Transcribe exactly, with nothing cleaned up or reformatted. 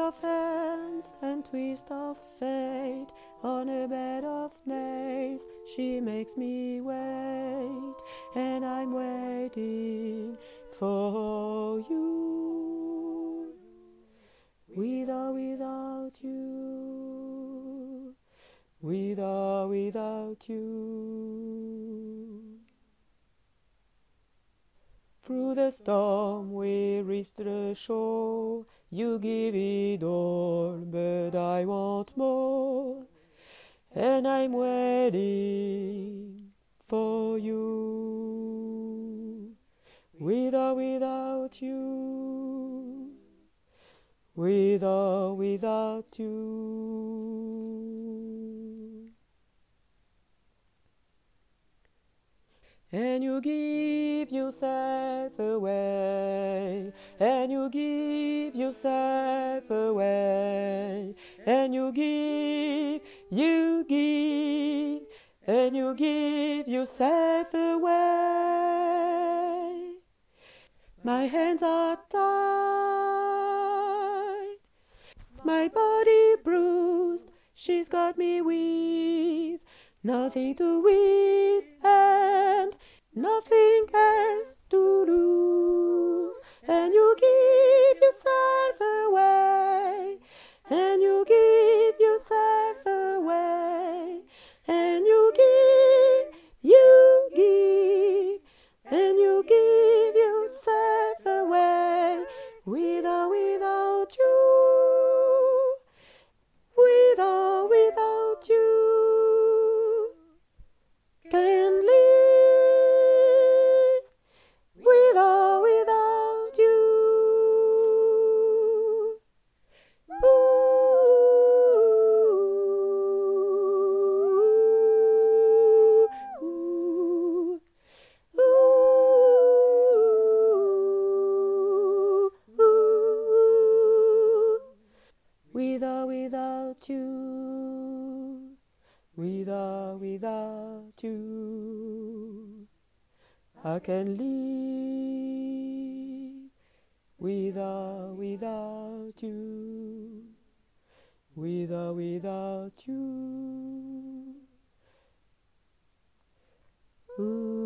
of hands and twist of fate, on a bed of nails she makes me wait, and I'm waiting for you, with or without you, with or without you. Through the storm we reach the shore, you give it all, but I want more, and I'm waiting for you, with or without you, with or without you. And you give yourself away, and you give yourself away, and you give, you give, and you give yourself away. My hands are tied, my body bruised, she's got me with nothing to win and nothing else to lose. And you give yourself away, and you give yourself away, and you give, you give, and you give yourself away, with or without you, with or without you. Can live with or without you. Ooh, ooh, ooh, ooh. With or without you, with or without you, I can live, with or without you, with or without you. Ooh.